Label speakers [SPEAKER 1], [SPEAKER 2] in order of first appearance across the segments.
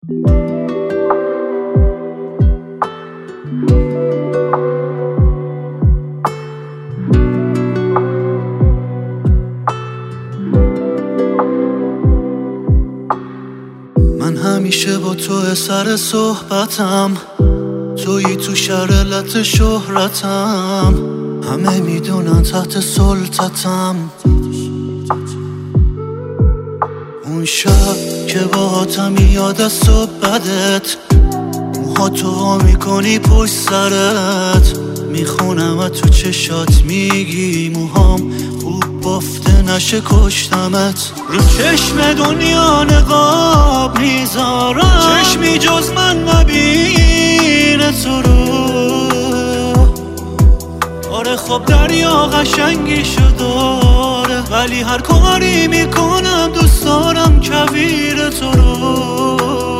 [SPEAKER 1] من همیشه با تو سر صحبتم، تویی تو شرلت شهرتم، همه میدونن تحت سلطتم. اون شب که باهاتم یاد از صحبتت، موهاتو وا میکنی پشت سرت، میخونم تو چشات میگی موهام خوب بافته نشه کشتمت. رو چشم دنیا نقاب میذارم، چشمی جز من نبینه تو رو. آره خب دریا قشنگیشو داره، ولی هر کاری میکنم دوست دارم کویر تو رو.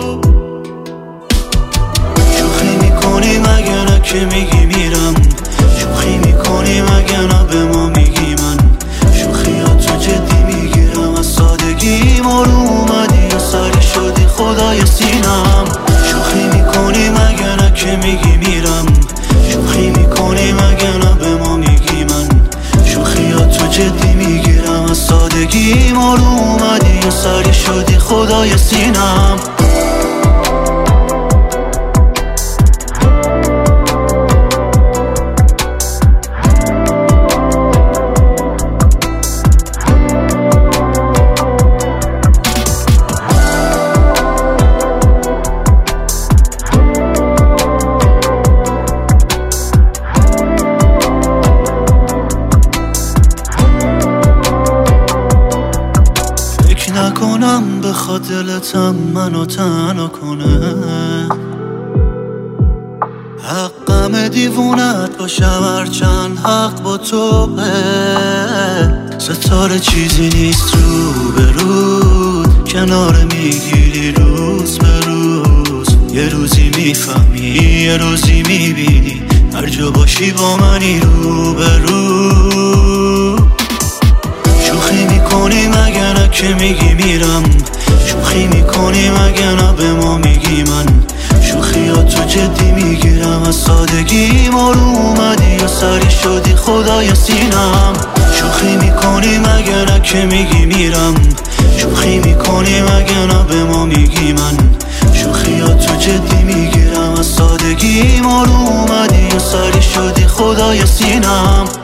[SPEAKER 1] شوخی میکنی مگه نه که میگی میرم، شوخی میکنی مگه نه به ما میگی من، شوخیاتو جدی میگیرم از سادگی ما رو اومدی و سری شدی خدای سینم. شوخی میکنی مگه نه که میگی میرم، شوخی میکنی مگه نه به ما میگی من، شوخیاتو جدی میگیرم از سادگی ما رو اومدی و سری شدی خدای سینم. نکنم بخواد دلتم منو تنها کنه، حقم دیوونت باشم هرچند حق با توه. ستاره چیزی نیست رو به رود، کنار میگیری روز به روز، یه روزی میفهمی یه روزی میبینی، هر جا باشی با منی رو به رو. شوخی میکنی مگه نه که میگی میرم، شوخی میکنی مگه نه به ما میگی من، شوخیاتو جدی میگیرم از سادگی ما رو اومدی و سری شدی خدای سینم. شوخی میکنی مگه نه که میگی میرم، شوخی میکنی مگه نه به ما میگی من، شوخیاتو جدی میگیرم از سادگی ما رو اومدی و سری شدی خدای سینم.